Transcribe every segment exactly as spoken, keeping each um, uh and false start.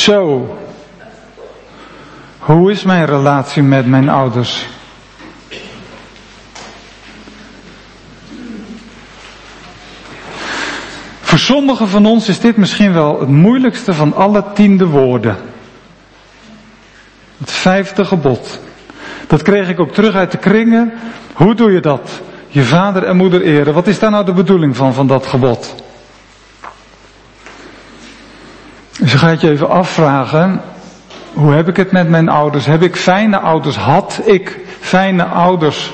Zo. Hoe is mijn relatie met mijn ouders? Voor sommigen van ons is dit misschien wel het moeilijkste van alle tiende woorden. Het vijfde gebod. Dat kreeg ik ook terug uit de kringen. Hoe doe je dat? Je vader en moeder eren. Wat is daar nou de bedoeling van, van dat gebod? Dus je gaat je even afvragen. Hoe heb ik het met mijn ouders? Heb ik fijne ouders? Had ik fijne ouders?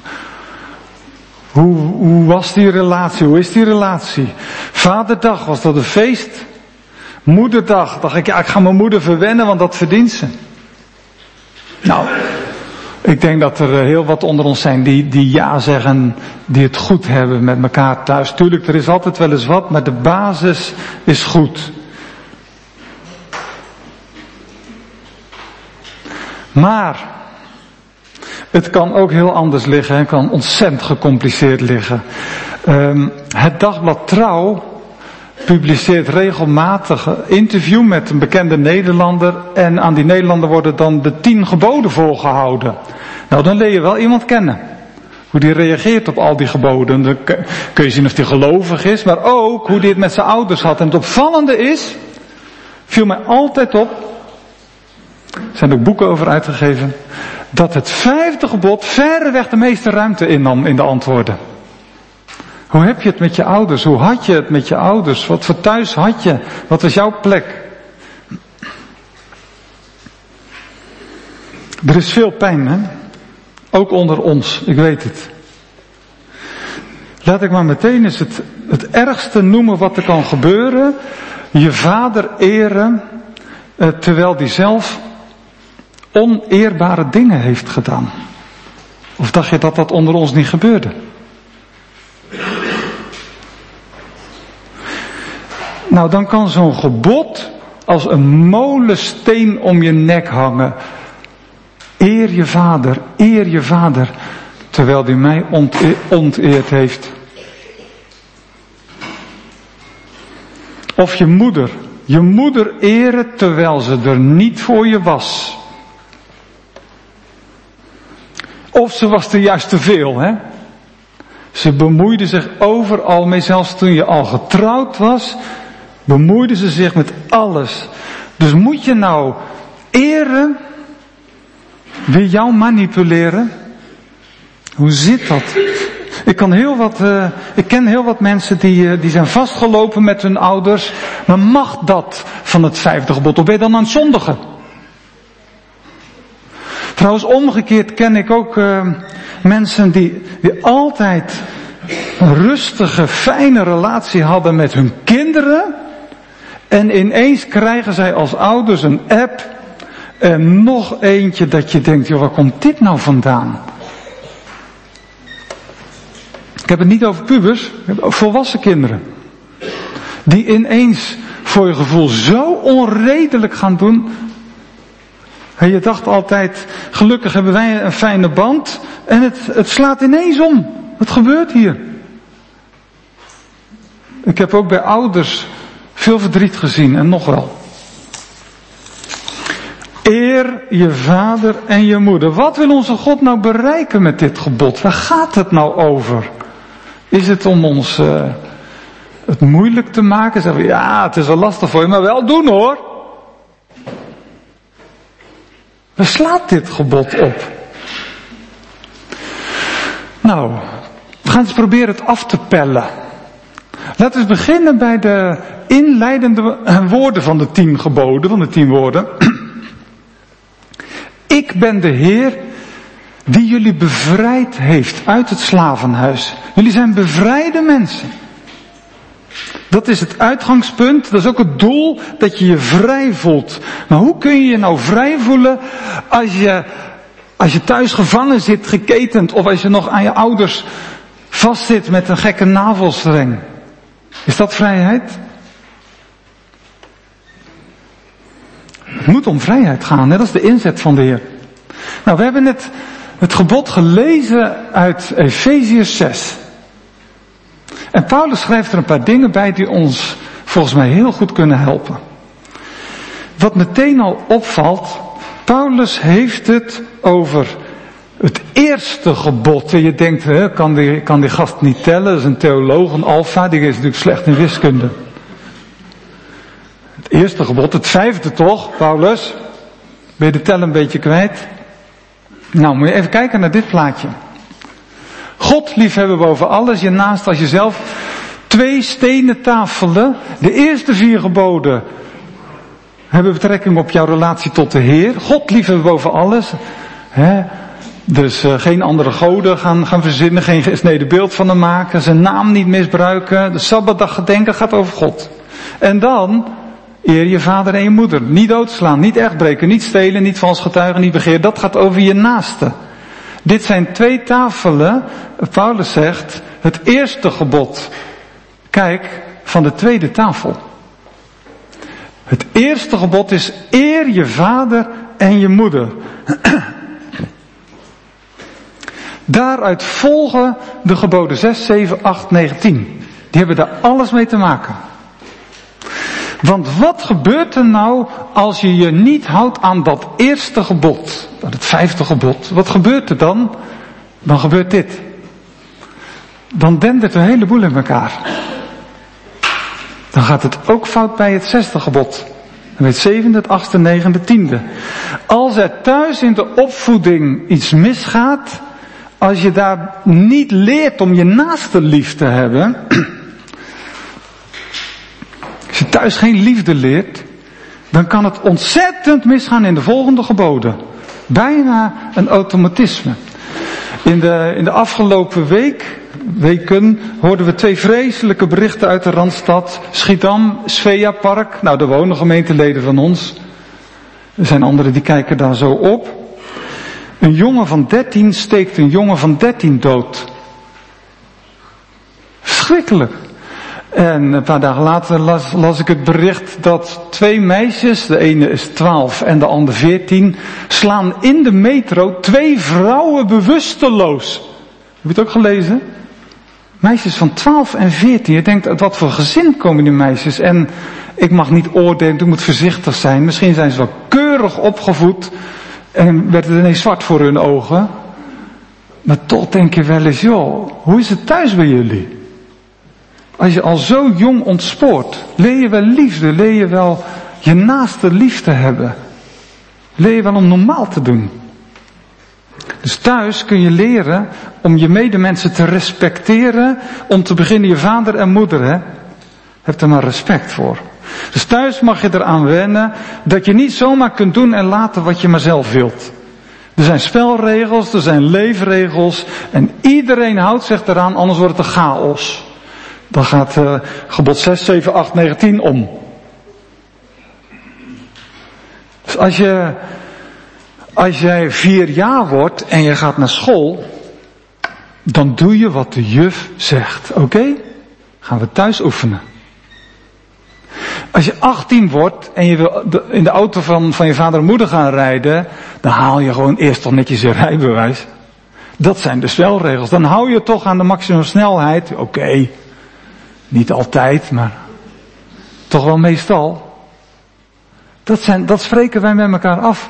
Hoe, hoe was die relatie? Hoe is die relatie? Vaderdag, was dat een feest? Moederdag, dacht ik, ja, ik ga mijn moeder verwennen, want dat verdient ze. Nou, ik denk dat er heel wat onder ons zijn die, die ja zeggen, die het goed hebben met elkaar thuis. Tuurlijk, er is altijd wel eens wat, maar de basis is goed. Maar het kan ook heel anders liggen. Het kan ontzettend gecompliceerd liggen. Um, het dagblad Trouw publiceert regelmatig een interview met een bekende Nederlander. En aan die Nederlander worden dan de tien geboden voorgehouden. Nou, dan leer je wel iemand kennen. Hoe die reageert op al die geboden. Dan kun je zien of die gelovig is. Maar ook hoe die het met zijn ouders had. En het opvallende is, viel mij altijd op. Er zijn ook boeken over uitgegeven. Dat het vijfde gebod verreweg de meeste ruimte innam in de antwoorden. Hoe heb je het met je ouders? Hoe had je het met je ouders? Wat voor thuis had je? Wat was jouw plek? Er is veel pijn, hè? Ook onder ons, ik weet het. Laat ik maar meteen eens het, het ergste noemen wat er kan gebeuren. Je vader eren, eh, terwijl die zelf oneerbare dingen heeft gedaan. Of dacht je dat dat onder ons niet gebeurde? Nou, dan kan zo'n gebod als een molensteen om je nek hangen. Eer je vader, eer je vader, terwijl die mij onteer, onteerd heeft. Of je moeder, je moeder eren terwijl ze er niet voor je was. Of ze was er juist te veel, hè? Ze bemoeide zich overal mee, zelfs toen je al getrouwd was, bemoeide ze zich met alles. Dus moet je nou eren wie jou manipuleren? Hoe zit dat? Ik kan heel wat, uh, ik ken heel wat mensen die, uh, die zijn vastgelopen met hun ouders. Maar mag dat van het vijfde gebod? Of ben je dan aan het zondigen? Trouwens, omgekeerd ken ik ook uh, mensen die, die altijd een rustige, fijne relatie hadden met hun kinderen. En ineens krijgen zij als ouders een app en nog eentje dat je denkt, joh, waar komt dit nou vandaan? Ik heb het niet over pubers, ik heb het over volwassen kinderen. Die ineens voor je gevoel zo onredelijk gaan doen. En je dacht altijd, gelukkig hebben wij een fijne band. En het, het slaat ineens om. Wat gebeurt hier? Ik heb ook bij ouders veel verdriet gezien en nog wel. Eer je vader en je moeder. Wat wil onze God nou bereiken met dit gebod? Waar gaat het nou over? Is het om ons uh, het moeilijk te maken? Zeggen we, ja, het is wel lastig voor je, maar wel doen hoor. Waar slaat dit gebod op? Nou, we gaan eens proberen het af te pellen. Laten we beginnen bij de inleidende woorden van de tien geboden, van de tien woorden. Ik ben de Heer die jullie bevrijd heeft uit het slavenhuis. Jullie zijn bevrijde mensen. Dat is het uitgangspunt, dat is ook het doel, dat je je vrij voelt. Maar hoe kun je je nou vrij voelen als je, als je thuis gevangen zit, geketend, of als je nog aan je ouders vastzit met een gekke navelstreng? Is dat vrijheid? Het moet om vrijheid gaan, hè? Dat is de inzet van de Heer. Nou, we hebben net het gebod gelezen uit Efeziërs zes. En Paulus schrijft er een paar dingen bij die ons volgens mij heel goed kunnen helpen. wat meteen al opvalt, Paulus heeft het over het eerste gebod. En je denkt, hè, kan, die, kan die gast niet tellen? Dat is een theoloog, een alfa, die is natuurlijk slecht in wiskunde. Het eerste gebod, het vijfde toch, Paulus? Ben je de tel een beetje kwijt? Nou, moet je even kijken naar dit plaatje. God liefhebben boven alles, je naast als jezelf. Twee stenen tafelen. De eerste vier geboden hebben betrekking op jouw relatie tot de Heer. God liefhebben boven alles. He, dus uh, geen andere goden gaan, gaan verzinnen, geen gesneden beeld van hem maken, zijn naam niet misbruiken. De Sabbatdag gedenken gaat over God. En dan, eer je vader en je moeder. Niet doodslaan, niet echtbreken, niet stelen, niet vals getuigen, niet begeer. Dat gaat over je naaste. Dit zijn twee tafelen, Paulus zegt, het eerste gebod. Kijk, van de tweede tafel. Het eerste gebod is eer je vader en je moeder. Daaruit volgen de geboden zes, zeven, acht, negen, tien. Die hebben daar alles mee te maken. Want wat gebeurt er nou als je je niet houdt aan dat eerste gebod, aan het vijfde gebod? Wat gebeurt er dan? Dan gebeurt dit. Dan dendert een heleboel in elkaar. Dan gaat het ook fout bij het zesde gebod. En bij het zevende, het achtste, negende, tiende. Als er thuis in de opvoeding iets misgaat, als je daar niet leert om je naaste lief te hebben, als je thuis geen liefde leert, dan kan het ontzettend misgaan in de volgende geboden. Bijna een automatisme. In de, in de afgelopen week, weken hoorden we twee vreselijke berichten uit de Randstad. Schiedam, Svea Park, nou daar wonen gemeenteleden van ons. Er zijn anderen die kijken daar zo op. Een jongen van dertien steekt een jongen van dertien dood. Verschrikkelijk. En een paar dagen later las, las ik het bericht dat twee meisjes, de ene is twaalf en de andere veertien, slaan in de metro twee vrouwen bewusteloos. Heb je het ook gelezen? Meisjes van twaalf en veertien. Je denkt, uit wat voor gezin komen die meisjes? En ik mag niet oordelen, ik moet voorzichtig zijn. Misschien zijn ze wel keurig opgevoed en werd het ineens zwart voor hun ogen. Maar toch denk je wel eens, joh, hoe is het thuis bij jullie? Als je al zo jong ontspoort, leer je wel liefde, leer je wel je naaste lief te hebben. Leer je wel om normaal te doen. Dus thuis kun je leren om je medemensen te respecteren, om te beginnen je vader en moeder, hè. Heb er maar respect voor. Dus thuis mag je eraan wennen dat je niet zomaar kunt doen en laten wat je maar zelf wilt. Er zijn spelregels, er zijn leefregels en iedereen houdt zich eraan, anders wordt het een chaos. Dan gaat uh, gebod zes, zeven, acht, negen, tien om. Dus als je, als jij vier jaar wordt en je gaat naar school, dan doe je wat de juf zegt. Oké? Okay? Gaan we thuis oefenen. Als je achttien wordt en je wil in de auto van, van je vader en moeder gaan rijden, dan haal je gewoon eerst toch netjes je rijbewijs. Dat zijn de spelregels. Dan hou je toch aan de maximumsnelheid. Oké. Okay. Niet altijd, maar toch wel meestal. Dat zijn, dat spreken wij met elkaar af.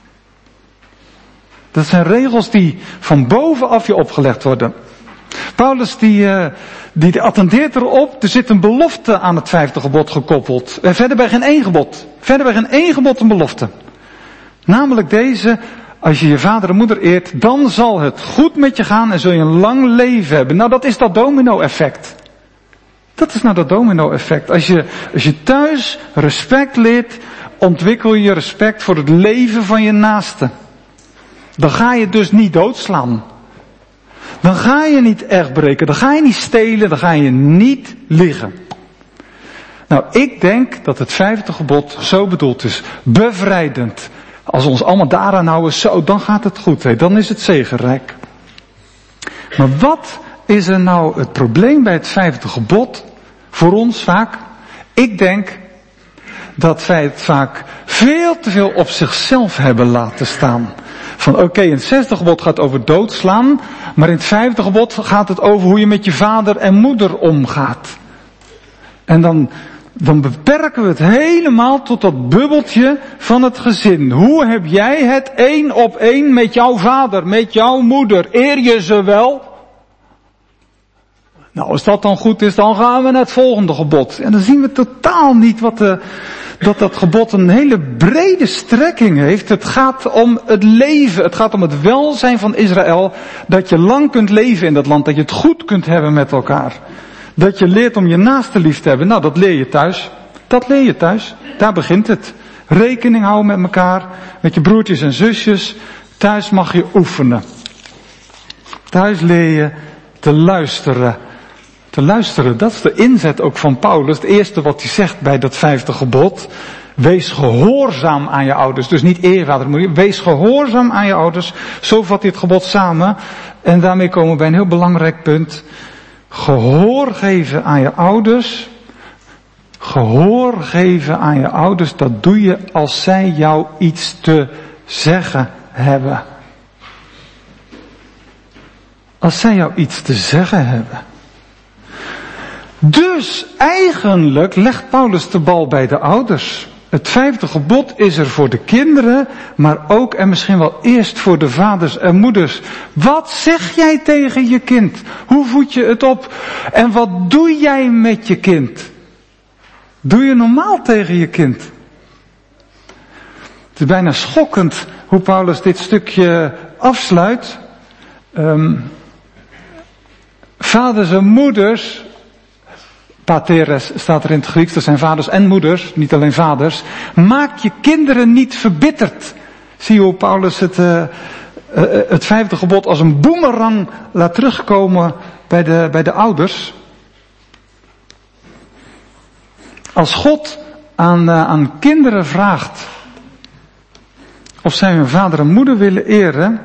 Dat zijn regels die van bovenaf je opgelegd worden. Paulus die, uh, die attendeert erop, er zit een belofte aan het vijfde gebod gekoppeld. En verder bij geen één gebod. Verder bij geen één gebod een belofte. Namelijk deze, als je je vader en moeder eert, dan zal het goed met je gaan en zul je een lang leven hebben. Nou, dat is dat domino-effect. Dat is nou dat domino-effect. Als je, als je thuis respect leert, ontwikkel je respect voor het leven van je naaste. Dan ga je dus niet doodslaan. Dan ga je niet echt breken. Dan ga je niet stelen. Dan ga je niet liegen. Nou, ik denk dat het vijfde gebod zo bedoeld is. Bevrijdend. Als we ons allemaal daaraan houden, zo, dan gaat het goed. Hè. Dan is het zegenrijk. Maar wat is er nou het probleem bij het vijfde gebod? Voor ons vaak. Ik denk dat wij het vaak veel te veel op zichzelf hebben laten staan. Van oké, okay, in het zesde gebod gaat over doodslaan, maar in het vijfde gebod gaat het over hoe je met je vader en moeder omgaat. En dan Dan beperken we het helemaal tot dat bubbeltje van het gezin. Hoe heb jij het één op één met jouw vader, met jouw moeder? Eer je ze wel? Nou, als dat dan goed is, dan gaan we naar het volgende gebod. En dan zien we totaal niet wat de, dat dat gebod een hele brede strekking heeft. Het gaat om het leven, het gaat om het welzijn van Israël. Dat je lang kunt leven in dat land, dat je het goed kunt hebben met elkaar. Dat je leert om je naaste lief te hebben. Nou, dat leer je thuis. Dat leer je thuis. Daar begint het. Rekening houden met elkaar, met je broertjes en zusjes. Thuis mag je oefenen. Thuis leer je te luisteren. Te luisteren, dat is de inzet ook van Paulus. Het eerste wat hij zegt bij dat vijfde gebod. Wees gehoorzaam aan je ouders. Dus niet eervader, maar wees gehoorzaam aan je ouders. Zo vat hij het gebod samen. En daarmee komen we bij een heel belangrijk punt. Gehoor geven aan je ouders. Gehoor geven aan je ouders, dat doe je als zij jou iets te zeggen hebben. Als zij jou iets te zeggen hebben. Dus eigenlijk legt Paulus de bal bij de ouders. Het vijfde gebod is er voor de kinderen, maar ook en misschien wel eerst voor de vaders en moeders. Wat zeg jij tegen je kind? Hoe voed je het op? En wat doe jij met je kind? Doe je normaal tegen je kind? Het is bijna schokkend hoe Paulus dit stukje afsluit. Um, vaders en moeders, pateres staat er in het Grieks, dat zijn vaders en moeders, niet alleen vaders. Maak je kinderen niet verbitterd. Zie je hoe Paulus het, uh, uh, het vijfde gebod als een boemerang laat terugkomen bij de, bij de ouders. Als God aan, uh, aan kinderen vraagt of zij hun vader en moeder willen eren,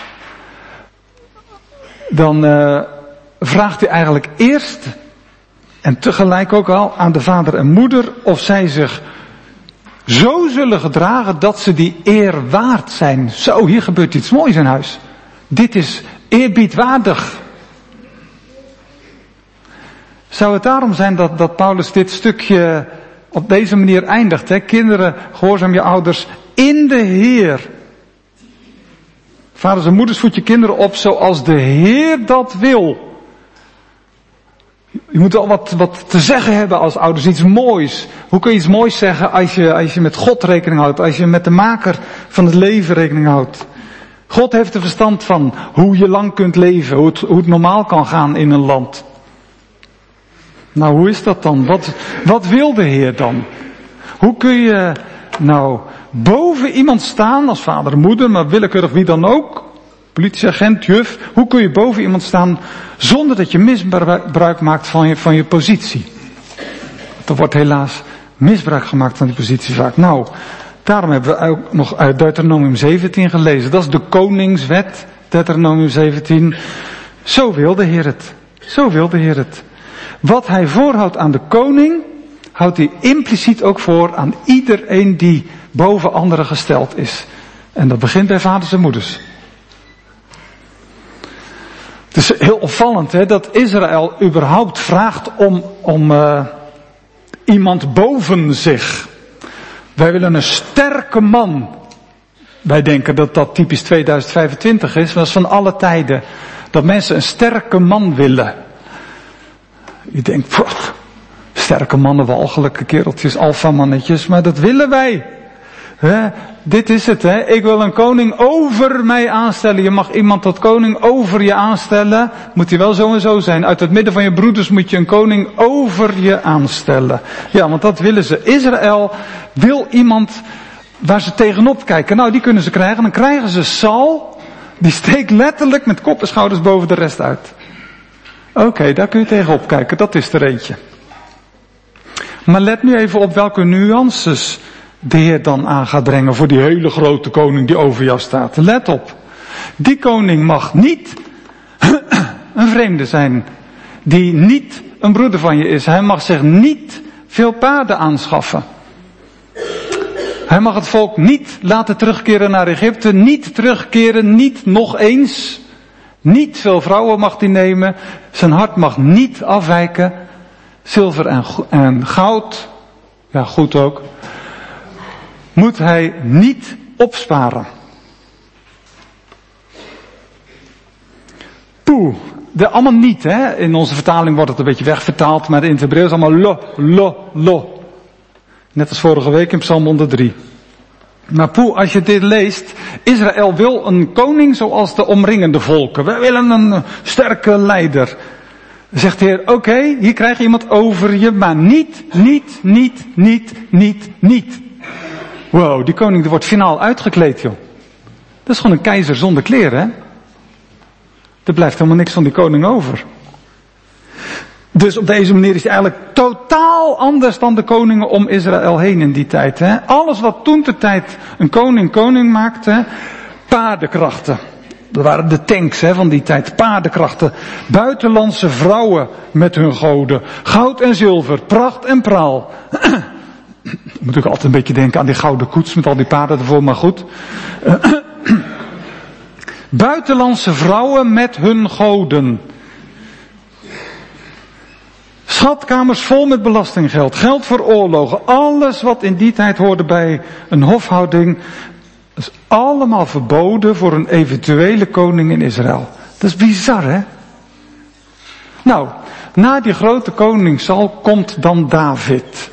dan uh, vraagt hij eigenlijk eerst en tegelijk ook al aan de vader en moeder of zij zich zo zullen gedragen dat ze die eer waard zijn. Zo, hier gebeurt iets moois in huis. Dit is eerbiedwaardig. Zou het daarom zijn dat, dat Paulus dit stukje op deze manier eindigt? Hè? Kinderen, gehoorzaam je ouders in de Heer. Vaders en moeders, voed je kinderen op zoals de Heer dat wil. Je moet al wat, wat te zeggen hebben als ouders, iets moois. Hoe kun je iets moois zeggen als je, als je met God rekening houdt, als je met de maker van het leven rekening houdt? God heeft er verstand van hoe je lang kunt leven, hoe het, hoe het normaal kan gaan in een land. Nou, hoe is dat dan? Wat, wat wil de Heer dan? Hoe kun je nou boven iemand staan als vader en moeder, maar willekeurig wie dan ook, politieagent, juf, hoe kun je boven iemand staan zonder dat je misbruik maakt van je, van je positie? Er wordt helaas misbruik gemaakt van die positie vaak. Nou, daarom hebben we ook nog uit Deuteronomium zeventien gelezen. Dat is de koningswet, Deuteronomium zeventien. Zo wil de Heer het. Zo wil de Heer het. Wat hij voorhoudt aan de koning, houdt hij impliciet ook voor aan iedereen die boven anderen gesteld is. En dat begint bij vaders en moeders. Het is heel opvallend hè, dat Israël überhaupt vraagt om, om uh, iemand boven zich. Wij willen een sterke man. Wij denken dat dat typisch tweeduizend vijfentwintig is, maar dat is van alle tijden. Dat mensen een sterke man willen. Je denkt, pff, sterke mannen, walgelijke kereltjes, alfamannetjes, maar dat willen wij. He, dit is het, hè. Ik wil een koning over mij aanstellen. Je mag iemand tot koning over je aanstellen. Moet hij wel zo en zo zijn. Uit het midden van je broeders moet je een koning over je aanstellen. Ja, want dat willen ze. Israël wil iemand waar ze tegenop kijken. Nou, die kunnen ze krijgen. Dan krijgen ze Saul. Die steekt letterlijk met kop en schouders boven de rest uit. Oké, okay, daar kun je tegenop kijken. Dat is er eentje. Maar let nu even op welke nuances de Heer dan aan gaat brengen voor die hele grote koning die over jou staat. Let op. Die koning mag niet een vreemde zijn. Die niet een broeder van je is. Hij mag zich niet veel paarden aanschaffen. Hij mag het volk niet laten terugkeren naar Egypte. Niet terugkeren, niet nog eens. Niet veel vrouwen mag hij nemen. Zijn hart mag niet afwijken. Zilver en, en goud ja goed ook, moet hij niet opsparen. Poeh, de, allemaal niet, hè. In onze vertaling wordt het een beetje wegvertaald, maar in het Hebreeuws allemaal lo, lo, lo. Net als vorige week in Psalm honderddrie. Maar poeh, als je dit leest, Israël wil een koning zoals de omringende volken. Wij willen een sterke leider. Zegt de Heer, oké, okay, hier krijg je iemand over je, maar niet, niet, niet, niet, niet, niet. Wow, die koning die wordt finaal uitgekleed, joh. Dat is gewoon een keizer zonder kleren, hè. Er blijft helemaal niks van die koning over. Dus op deze manier is hij eigenlijk totaal anders dan de koningen om Israël heen in die tijd. Hè? Alles wat toen de tijd een koning koning maakte, paardenkrachten. Dat waren de tanks hè, van die tijd, paardenkrachten. Buitenlandse vrouwen met hun goden. Goud en zilver, pracht en praal. Ik moet ook altijd een beetje denken aan die gouden koets met al die paarden ervoor, maar goed. Buitenlandse vrouwen met hun goden. Schatkamers vol met belastinggeld, geld voor oorlogen, alles wat in die tijd hoorde bij een hofhouding, is allemaal verboden voor een eventuele koning in Israël. Dat is bizar, hè? Nou, na die grote koning Saul komt dan David.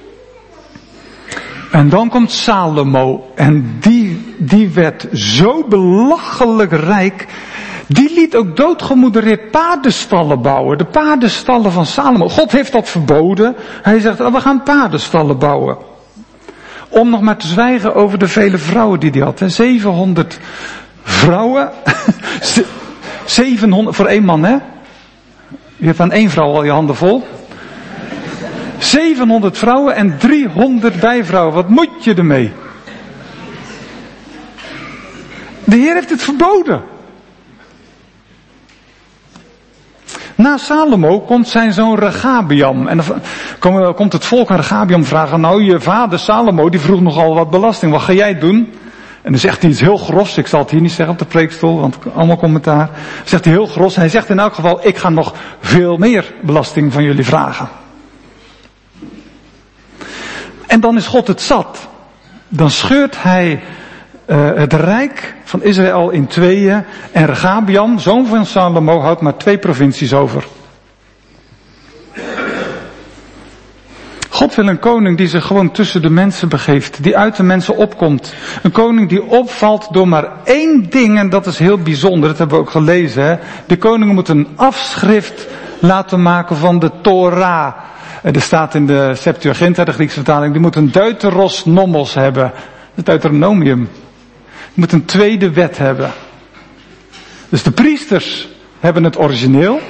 En dan komt Salomo en die, die werd zo belachelijk rijk. Die liet ook doodgemoedereerd paardenstallen bouwen. De paardenstallen van Salomo. God heeft dat verboden. Hij zegt, oh, we gaan paardenstallen bouwen. Om nog maar te zwijgen over de vele vrouwen die hij had. Hè. zevenhonderd vrouwen. zevenhonderd voor één man, hè. Je hebt aan één vrouw al je handen vol. zevenhonderd vrouwen en driehonderd bijvrouwen. Wat moet je ermee? De Heer heeft het verboden. Na Salomo komt zijn zoon Rehabeam. En dan komt het volk aan Rehabeam vragen. Nou, je vader Salomo, die vroeg nogal wat belasting. Wat ga jij doen? En dan zegt hij iets heel gros. Ik zal het hier niet zeggen op de preekstoel, want allemaal commentaar. Dan zegt hij heel gros. Hij zegt in elk geval, ik ga nog veel meer belasting van jullie vragen. En dan is God het zat. Dan scheurt hij uh, het rijk van Israël in tweeën. En Rehabeam, zoon van Salomo, houdt maar twee provincies over. God wil een koning die zich gewoon tussen de mensen begeeft. Die uit de mensen opkomt. Een koning die opvalt door maar één ding. En dat is heel bijzonder. Dat hebben we ook gelezen. Hè? De koning moet een afschrift laten maken van de Torah. Er staat in de Septuaginta, de Griekse vertaling, die moet een deuteros nomos hebben. Het Deuteronomium. Die moet een tweede wet hebben. Dus de priesters hebben het origineel.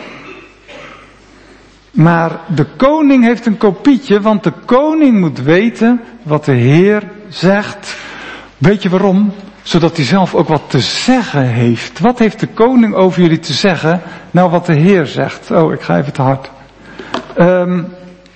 Maar de koning heeft een kopietje, want de koning moet weten wat de Heer zegt. Weet je waarom? Zodat hij zelf ook wat te zeggen heeft. Wat heeft de koning over jullie te zeggen? Nou, wat de Heer zegt. Oh, ik ga even te hard. Um,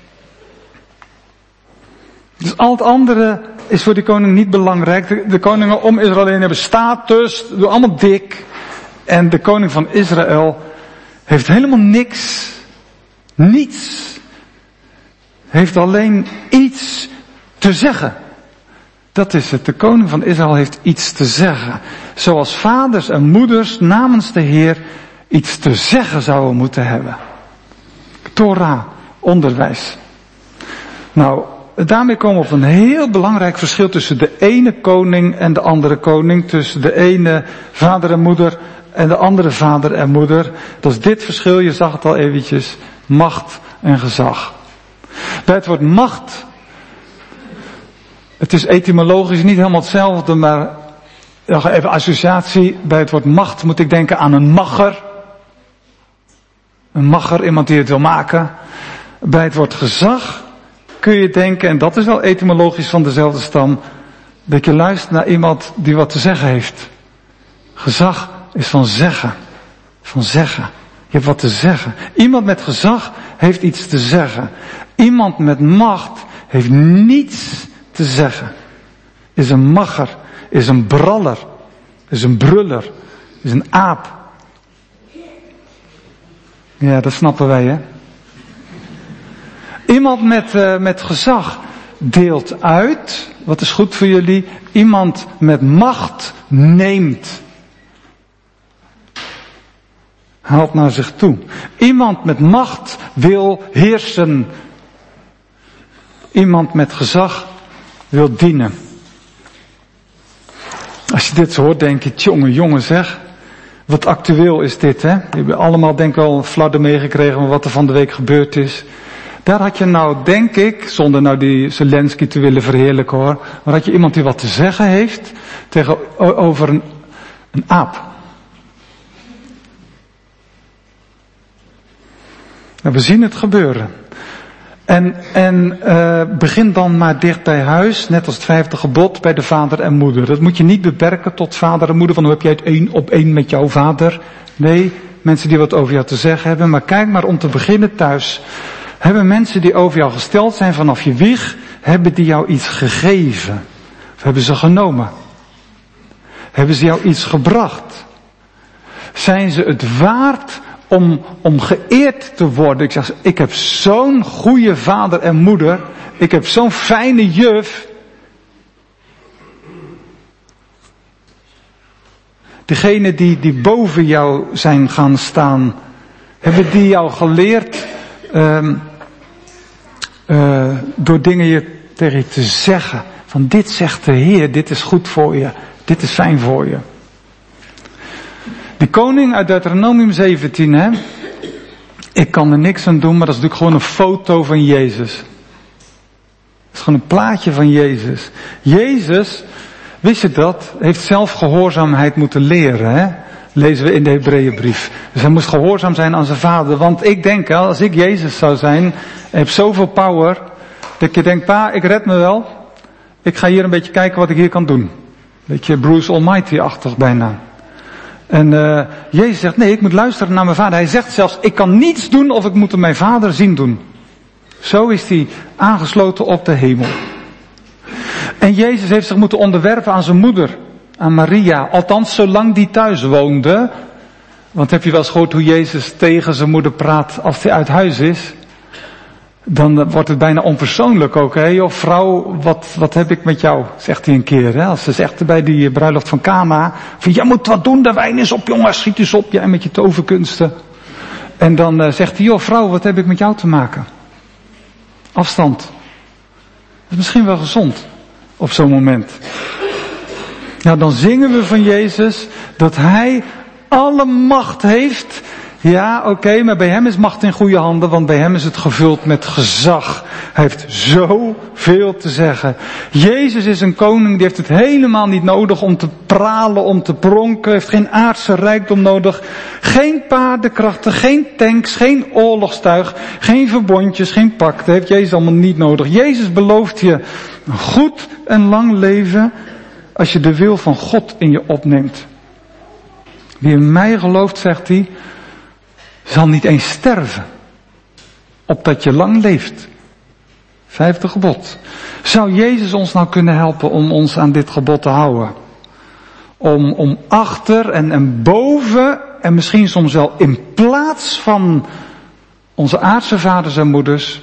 Dus al het andere is voor die koning niet belangrijk. De, de koningen om Israël heen hebben status, doen allemaal dik. En de koning van Israël heeft helemaal niks, niets. Heeft alleen iets te zeggen. Dat is het. De koning van Israël heeft iets te zeggen. Zoals vaders en moeders namens de Heer iets te zeggen zouden moeten hebben. Torah, onderwijs. Nou, daarmee komen we op een heel belangrijk verschil tussen de ene koning en de andere koning. Tussen de ene vader en moeder en de andere vader en moeder. Dat is dit verschil, je zag het al eventjes. Macht en gezag. Bij het woord macht. Het is etymologisch niet helemaal hetzelfde, maar nog even associatie. Bij het woord macht moet ik denken aan een macher. Een macher, iemand die het wil maken. Bij het woord gezag kun je denken, en dat is wel etymologisch van dezelfde stam, dat je luistert naar iemand die wat te zeggen heeft. Gezag is van zeggen. Van zeggen. Je hebt wat te zeggen. Iemand met gezag heeft iets te zeggen. Iemand met macht heeft niets te zeggen. Is een macher. Is een braller. Is een bruller. Is een aap. Ja, dat snappen wij, hè. Iemand met, uh, met gezag, deelt uit. Wat is goed voor jullie? Iemand met macht neemt. Haalt naar zich toe. Iemand met macht wil heersen. Iemand met gezag wil dienen. Als je dit zo hoort, denk je, tjonge, jongen zeg. Wat actueel is dit, hè? Je hebt allemaal denk ik wel een fladder meegekregen van wat er van de week gebeurd is. Daar had je nou, denk ik, zonder nou die Zelensky te willen verheerlijken hoor, maar had je iemand die wat te zeggen heeft tegenover een, een aap. Nou, we zien het gebeuren. En, en uh, begin dan maar dicht bij huis, net als het vijfde gebod, bij de vader en moeder. Dat moet je niet beperken tot vader en moeder, van hoe heb jij het één op één met jouw vader. Nee, mensen die wat over jou te zeggen hebben, maar kijk maar om te beginnen thuis. Hebben mensen die over jou gesteld zijn vanaf je wieg, hebben die jou iets gegeven? Of hebben ze genomen? Hebben ze jou iets gebracht? Zijn ze het waard om, om geëerd te worden? Ik zeg, ik heb zo'n goede vader en moeder. Ik heb zo'n fijne juf. Degene die, die boven jou zijn gaan staan, hebben die jou geleerd um, uh, door dingen je, tegen je te zeggen. Van dit zegt de Heer, dit is goed voor je, dit is fijn voor je. Die koning uit Deuteronomium zeventien, hè. Ik kan er niks aan doen, maar dat is natuurlijk gewoon een foto van Jezus. Het is gewoon een plaatje van Jezus. Jezus, wist je dat, heeft zelf gehoorzaamheid moeten leren, hè. Lezen we in de Hebreeënbrief. Dus hij moest gehoorzaam zijn aan zijn vader. Want ik denk, als ik Jezus zou zijn, ik heb zoveel power, dat je denkt, pa, ik red me wel. Ik ga hier een beetje kijken wat ik hier kan doen. Beetje Bruce Almighty-achtig bijna. En uh, Jezus zegt, nee, ik moet luisteren naar mijn vader. Hij zegt zelfs, ik kan niets doen of ik moet mijn vader zien doen. Zo is hij aangesloten op de hemel. En Jezus heeft zich moeten onderwerpen aan zijn moeder, aan Maria. Althans, zolang die thuis woonde. Want heb je wel eens gehoord hoe Jezus tegen zijn moeder praat als hij uit huis is? Dan wordt het bijna onpersoonlijk ook. Hè? Joh, vrouw, wat, wat heb ik met jou? Zegt hij een keer. Hè? Als ze zegt bij die bruiloft van Kana. Van, jij moet wat doen, de wijn is op jongens, schiet eens op. Jij met je toverkunsten. En dan uh, zegt hij, joh vrouw, wat heb ik met jou te maken? Afstand. Dat is misschien wel gezond. Op zo'n moment. Nou, dan zingen we van Jezus dat hij alle macht heeft. Ja, oké, okay, maar bij hem is macht in goede handen, want bij hem is het gevuld met gezag. Hij heeft zoveel te zeggen. Jezus is een koning, die heeft het helemaal niet nodig om te pralen, om te pronken. Heeft geen aardse rijkdom nodig. Geen paardenkrachten, geen tanks, geen oorlogstuig, geen verbondjes, geen pak. Dat heeft Jezus allemaal niet nodig. Jezus belooft je een goed en lang leven als je de wil van God in je opneemt. Wie in mij gelooft, zegt hij, zal niet eens sterven, opdat je lang leeft. Vijfde gebod. Zou Jezus ons nou kunnen helpen om ons aan dit gebod te houden? Om, om achter en, en boven en misschien soms wel in plaats van onze aardse vaders en moeders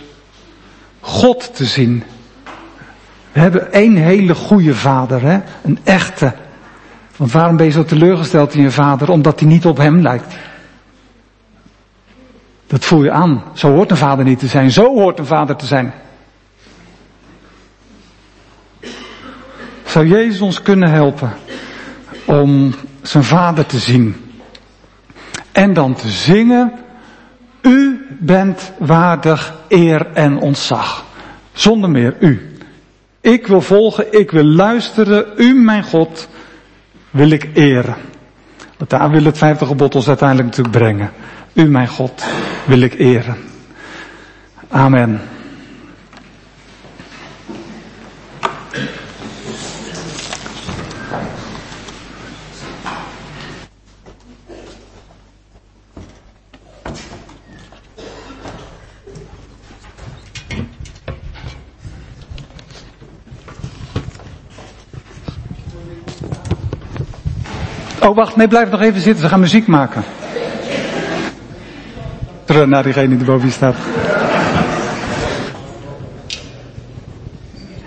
God te zien. We hebben één hele goede vader, hè? Een echte. Want waarom ben je zo teleurgesteld in je vader? Omdat hij niet op hem lijkt. Dat voel je aan. Zo hoort een vader niet te zijn. Zo hoort een vader te zijn. Zou Jezus ons kunnen helpen om zijn vader te zien? En dan te zingen, u bent waardig eer en ontzag. Zonder meer u. Ik wil volgen, ik wil luisteren, u mijn God wil ik eren. Want daar wil het vijfde gebod ons uiteindelijk natuurlijk brengen. U mijn God wil ik eren. Amen. Oh, wacht, nee, blijf nog even zitten. Ze gaan muziek maken. Naar diegene die boven je staat.